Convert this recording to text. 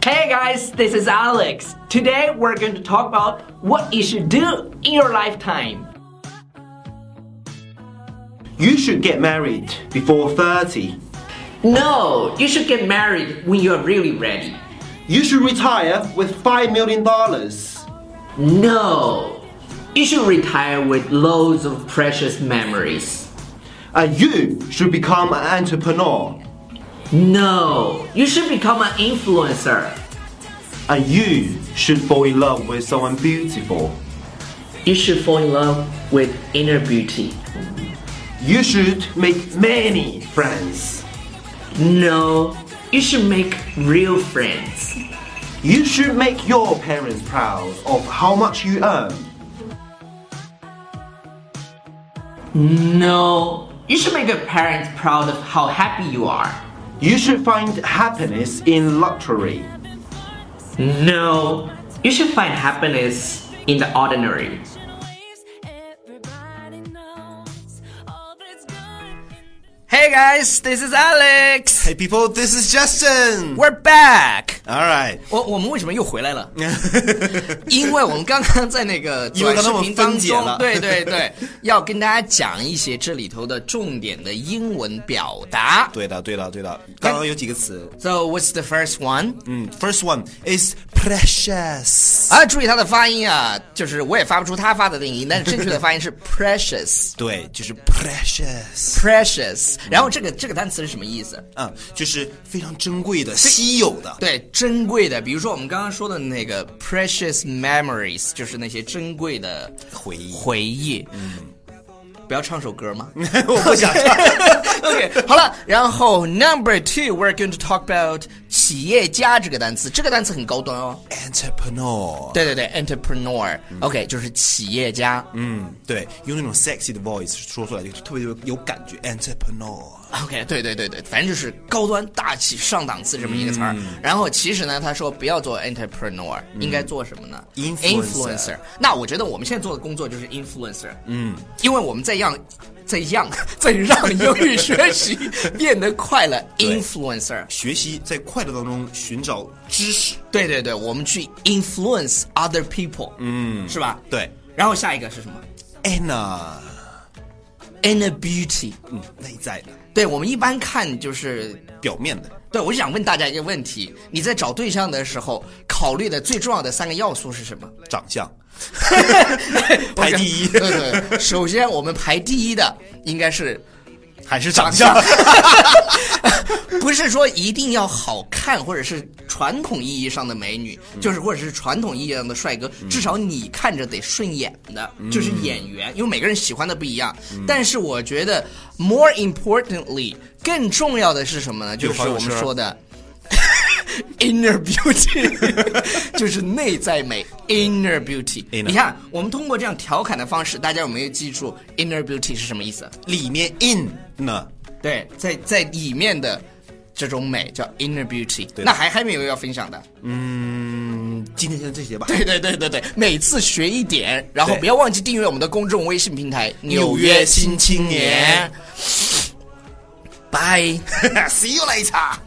Hey guys, this is Alex. Today we're going to talk about what you should do in your lifetime. You should get married before 30. No, you should get married when you're really ready. You should retire with $5 million. No, you should retire with loads of precious memories. You should become an entrepreneur. No, you should become an influencer. You should fall in love with someone beautiful. You should fall in love with inner beauty. You should make many friends. No, you should make real friends. You should make your parents proud of how much you earn. No, you should make your parents proud of how happy you are. You should find happiness in luxury. No, you should find happiness in the ordinary. Hey guys, this is Alex. Hey people, this is Justin. We're back. All right. 我们为什么又回来了？因为我们刚刚在那个短视频当中，对，要跟大家讲一些这里头的重点的英文表达。 对的。刚刚有几个词。 So what's the first one? First one is precious. 注意它的发音啊，就是我也发不出他发的那个音，但是正确的发音是 precious。 对，就是 precious。 precious。然后这个单词是什么意思？ 就是非常珍贵的、稀有的。 对，珍贵的。比如说我们刚刚说的那个 precious memories， 就是那些珍贵的回忆。不要唱首歌吗？ 我不想唱。 OK， 好了，然后 number two we're going to talk about 企业家这个单词，这个单词很高端哦。 entrepreneur。对 entrepreneur。OK， 就是企业家。 对，用那种 sexy 的 voice 说出来就特别有感觉 entrepreneur。OK， 对，反正就是高端大气上档次这么一个词儿。然后其实呢，他说不要做 entrepreneur，应该做什么呢 ？influencer。那我觉得我们现在做的工作就是 influencer。因为我们在让英语学习变得快乐 influencer。 学习在快乐当中寻找知识。 对，我们去 influence other people。是吧？ 对。 然后下一个是什么 ？inner beauty。 内在的。 对，我们一般看就是表面的。 对，我就想问大家一个问题：你在找对象的时候，考虑的最重要的3个要素是什么？ 长相。排第一。 对，首先我们排第一的应该是还是长相。 不是说一定要好看，或者是传统意义上的美女，就是或者是传统意义上的帅哥，至少你看着得顺眼的，就是演员，因为每个人喜欢的不一样。但是我觉得 more importantly 更重要的是什么呢？就是我们说的inner beauty， 就是内在美 inner beauty。你看，我们通过这样调侃的方式，大家有没有记住 inner beauty 是什么意思？ 里面 in 呢？ 对，在里面的这种美叫 inner beauty。那还没有要分享的？ 今天就这些吧。 对，每次学一点，然后不要忘记订阅我们的公众微信平台《纽约新青年》。Bye， See you later。